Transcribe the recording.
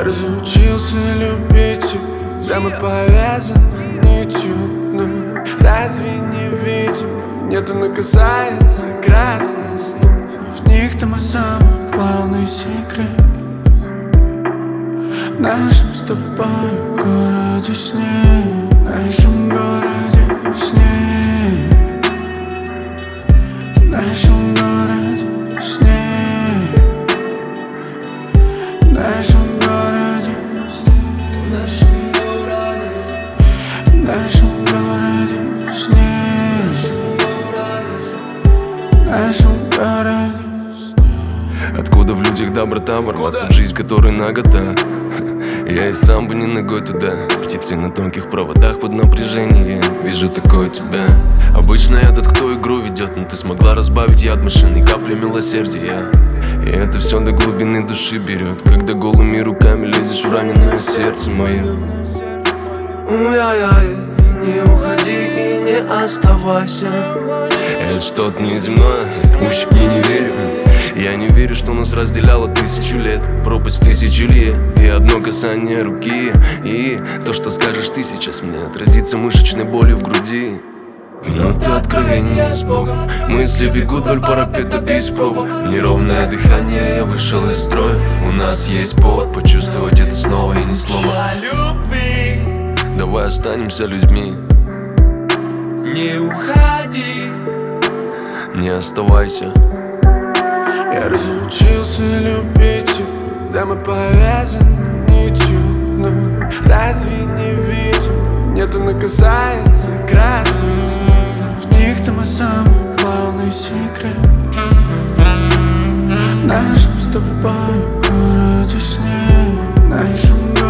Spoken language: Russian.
Я разучился любить тебя, да мы повязаны нитью, но разве не видим? Нету касается красных снов, в них-то мой самый главный секрет. В нашем с тобой городе сне, в нашем городе сне, в нашем городе сне, в нашем городе сне, в нашем городе сне, в нашем городе сне. Откуда в людях доброта, ворваться в жизнь, которая нагота? Я и сам бы не ногой туда. Птицы на тонких проводах под напряжением. Вижу такое тебя. Обычно я тот, кто игру ведет, но ты смогла разбавить яд мышиной каплей милосердия. И это все до глубины души берет, когда голыми руками лезешь в раненое сердце мое. Ай-яй, не уходи и не оставайся. Это что-то неземное, ущипни, не верю. Я не верю, что нас разделяло 1000 лет, пропасть в 1000 лет. И одно касание руки, и то, что скажешь ты сейчас мне, отразится мышечной болью в груди. Минута откровения с Богом, мысли бегут вдоль парапета без пробок. Неровное дыхание, я вышел из строя. У нас есть повод почувствовать это снова и ни слова о любви. Давай останемся людьми. Не уходи, не оставайся. я разучился любить тебя, да мы повязаны нитью, но разве не видим? Нету касается красных снов, в них-то мой самый главный секрет. В нашем с тобой городе сне, в нашем